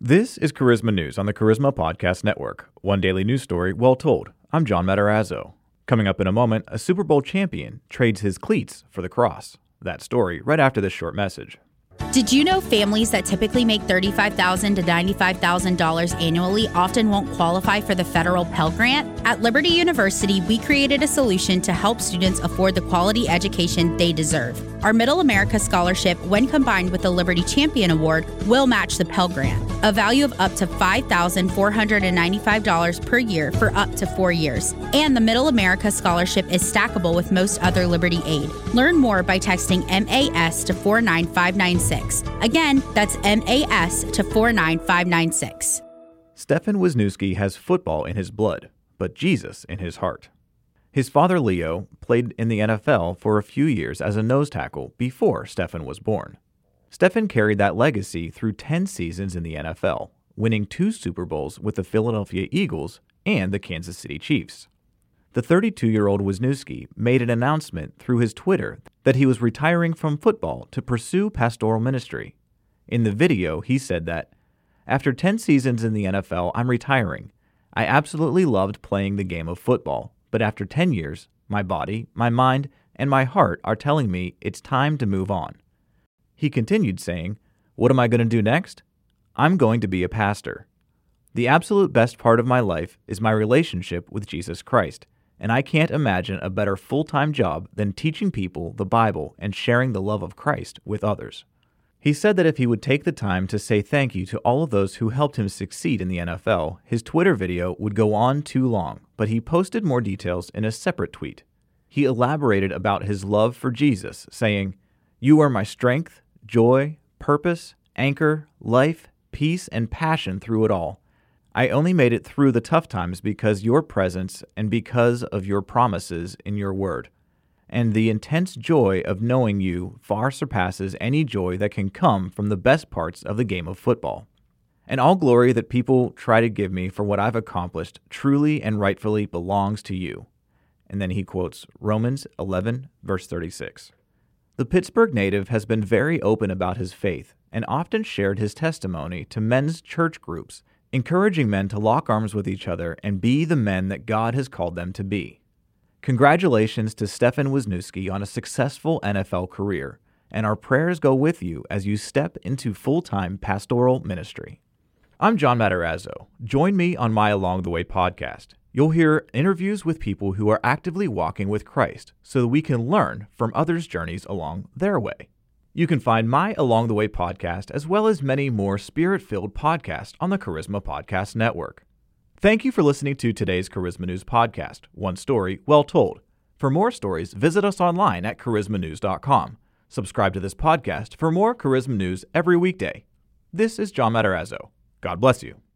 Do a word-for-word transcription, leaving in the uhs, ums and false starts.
This is Charisma News on the Charisma Podcast Network. One daily news story well told. I'm John Matarazzo. Coming up in a moment, a Super Bowl champion trades his cleats for the cross. That story right after this short message. Did you know families that typically make thirty-five thousand dollars to ninety-five thousand dollars annually often won't qualify for the federal Pell Grant? At Liberty University, we created a solution to help students afford the quality education they deserve. Our Middle America Scholarship, when combined with the Liberty Champion Award, will match the Pell Grant, a value of up to five thousand four hundred ninety-five dollars per year for up to four years. And the Middle America Scholarship is stackable with most other Liberty aid. Learn more by texting M A S to four nine five nine six. Again, that's M A S to four nine five nine six. Stefan Wisniewski has football in his blood, but Jesus in his heart. His father, Leo, played in the N F L for a few years as a nose tackle before Stefan was born. Stefan carried that legacy through ten seasons in the N F L, winning two Super Bowls with the Philadelphia Eagles and the Kansas City Chiefs. The thirty-two-year-old Wisniewski made an announcement through his Twitter that he was retiring from football to pursue pastoral ministry. In the video, he said that, "After ten seasons in the N F L, I'm retiring. I absolutely loved playing the game of football, but after ten years, my body, my mind, and my heart are telling me it's time to move on." He continued saying, "What am I going to do next? I'm going to be a pastor. The absolute best part of my life is my relationship with Jesus Christ. And I can't imagine a better full-time job than teaching people the Bible and sharing the love of Christ with others." He said that if he would take the time to say thank you to all of those who helped him succeed in the N F L, his Twitter video would go on too long, but he posted more details in a separate tweet. He elaborated about his love for Jesus, saying, "You are my strength, joy, purpose, anchor, life, peace, and passion through it all. I only made it through the tough times because your presence and because of your promises in your word. And the intense joy of knowing you far surpasses any joy that can come from the best parts of the game of football. And all glory that people try to give me for what I've accomplished truly and rightfully belongs to you." And then he quotes Romans eleven, verse thirty-six. The Pittsburgh native has been very open about his faith and often shared his testimony to men's church groups, encouraging men to lock arms with each other and be the men that God has called them to be. Congratulations to Stefan Wisniewski on a successful N F L career, and our prayers go with you as you step into full-time pastoral ministry. I'm John Matarazzo. Join me on my Along the Way podcast. You'll hear interviews with people who are actively walking with Christ so that we can learn from others' journeys along their way. You can find my Along the Way podcast as well as many more spirit-filled podcasts on the Charisma Podcast Network. Thank you for listening to today's Charisma News podcast, one story well told. For more stories, visit us online at charisma news dot com. Subscribe to this podcast for more Charisma News every weekday. This is John Matarazzo. God bless you.